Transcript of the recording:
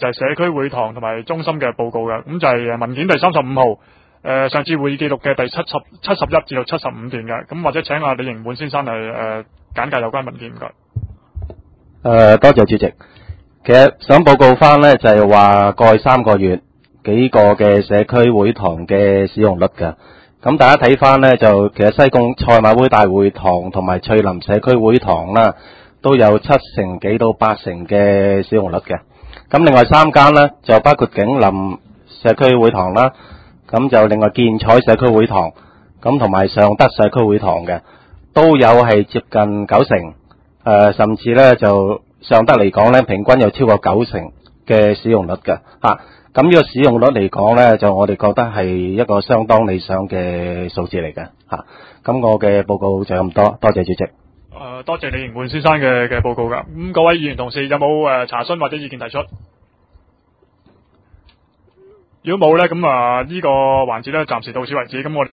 就係社區會堂同埋中心嘅報告嘅，咁就係文件第35號，上次會議記錄嘅第71至到75段嘅，咁或者請阿李盈滿先生嚟簡介有關文件，唔該。 多謝主席。其實想報告翻呢，就係話過去3個月幾個嘅社區會堂嘅使用率嘅。咁大家睇翻呢，就其實西貢賽馬會大會堂同埋翠林社區會堂啦，都有7成幾到8成嘅使用率嘅。咁另外3間呢，就包括景林社區會堂啦，咁就另外建彩社區會堂，咁同埋尚德社區會堂嘅，都有係接近9成。甚至咧就尚德嚟講咧，平均有超過9成嘅使用率嘅嚇。咁呢個使用率嚟講咧，就我哋覺得係一個相當理想嘅數字嚟嘅嚇。咁我嘅報告就咁多，多謝主席。 多謝李盈滿先生嘅報告㗎。咁各位議員同事有冇查詢或者意見提出？如果冇咧，咁呢個環節咧暫時到此為止。咁我